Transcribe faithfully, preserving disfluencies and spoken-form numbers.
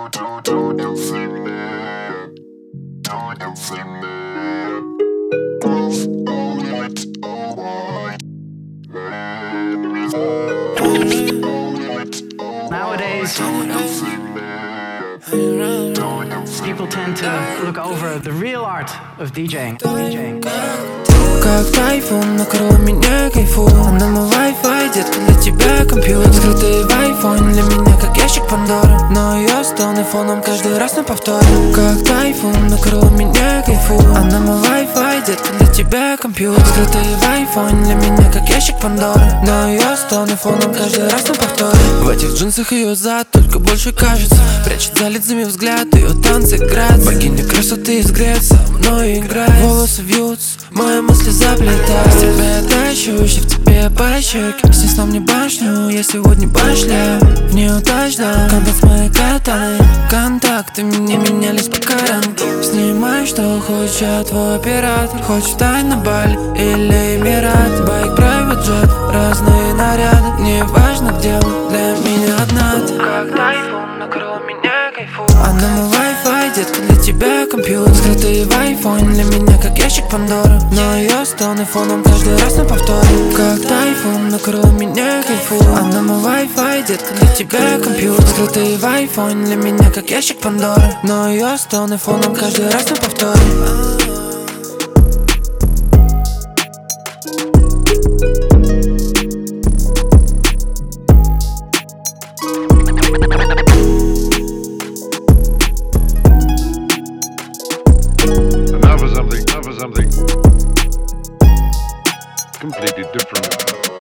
Nowadays, people tend to look over the real art of DJing. DJing. Как тайфун накрыл меня, кайфу. Она мой Wi-Fi, детка, для тебя компьютер. Скрытый в айфоне для меня как ящик Пандоры, но ее стоны фоном каждый раз на повторе. Как тайфун накрыл меня, кайфу. Она мой Wi-Fi, детка, для тебя компьютер. Скрытый в айфоне для меня как ящик Пандоры, но ее стоны фоном каждый раз на повторе. В этих джинсах ее зад только больше кажется, прячет за лицами взгляд, ее танцы играют. Богиня красоты изгрет, со мной играет. Волосы вьются, мои мысли заплетают. С тебя я тащусь, в тебе по щеке. Снесла мне башню, я сегодня башляю. В неудачном контакт с моей катаной. Контакты мне менялись по карантину. Снимай, что хочешь, я твой оператор. Хочешь тайна на Бали или Эмират. Байк, private jet, разные наряды. Не важно где мы, для меня одна ты. Как тайфун накрыл меня, кайфу. Она мой Wi-Fi, детка, для тебя компьютер. Скрытый в айфоне для меня как ящик Пандоры, но ее стоны фоном каждый раз на повторе. Как тайфун накрыл меня, кайфу. Она мой Wi-Fi, детка, для тебя компьютер. Скрытый в айфоне для меня как ящик Пандоры, но ее стоны фоном каждый раз на повторе.